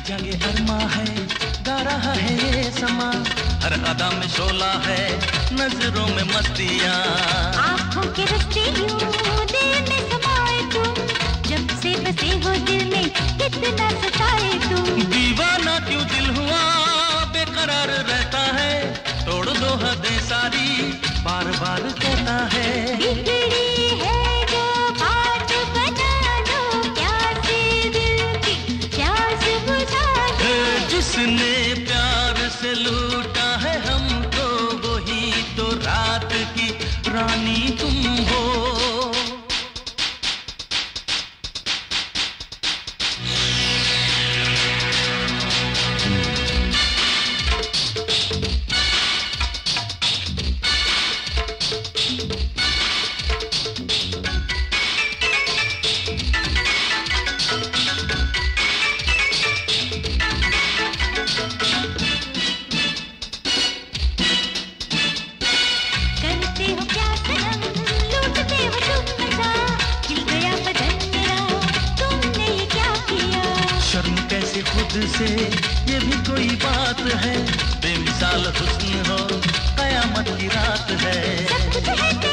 जगे अरमा है, गा रहा है ये समा, हर अदा में शोला है, नजरों में मस्तियाँ। आँखों के रस्ते यूं दिल में समाए तुम, जब से बसे हो दिल में कितना सताए तुम। दीवाना क्यों दिल हुआ बेकरार रहता है, तोड़ दो हदें सारी बार बार कहता है। बिगड़ी है जो बात बना दो, प्यास दिल की प्यास बुझा दो। जिसने प्यार से लूटा है हमको, वही तो रात की रानी तुम हो। खुद से ये भी कोई बात है, बेमिसाल हुस्न हो कयामत की रात है। सब कुछ है